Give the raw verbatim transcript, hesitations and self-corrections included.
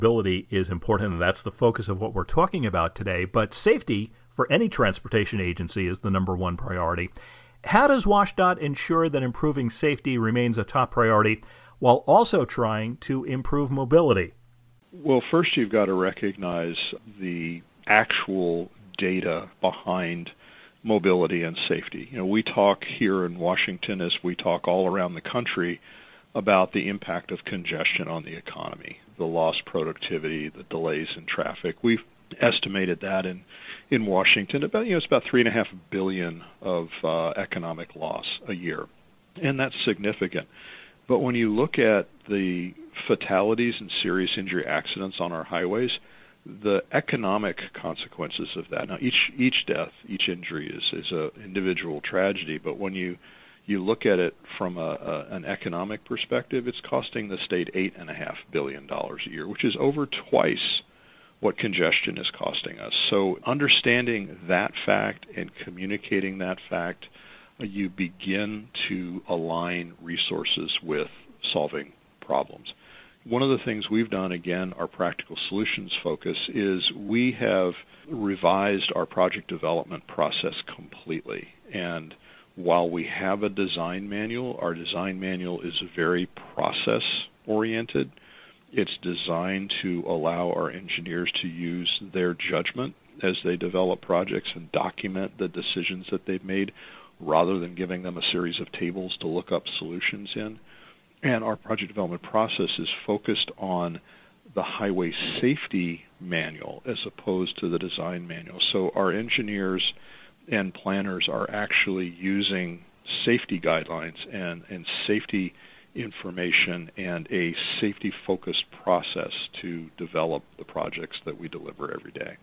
Mobility is important, and that's the focus of what we're talking about today. But safety for any transportation agency is the number one priority. How does WashDOT ensure that improving safety remains a top priority while also trying to improve mobility? Well, first you've got to recognize the actual data behind mobility and safety. You know, we talk here in Washington, as we talk all around the country, about the impact of congestion on the economy, the lost productivity, the delays in traffic. We've estimated that in, in Washington about, you know, it's about three and a half billion of uh, economic loss a year, and that's significant. But when you look at the fatalities and serious injury accidents on our highways, the economic consequences of that. Now, each each death, each injury is is an individual tragedy, but when you you look at it from a, a, an economic perspective, it's costing the state eight and a half billion dollars a year, which is over twice what congestion is costing us. So, understanding that fact and communicating that fact, uh, you begin to align resources with solving problems. One of the things we've done, again, our practical solutions focus, is we have revised our project development process completely. And while we have a design manual, our design manual is very process-oriented. It's designed to allow our engineers to use their judgment as they develop projects and document the decisions that they've made rather than giving them a series of tables to look up solutions in. And our project development process is focused on the highway safety manual as opposed to the design manual. So our engineers and planners are actually using safety guidelines and, and safety information and a safety-focused process to develop the projects that we deliver every day.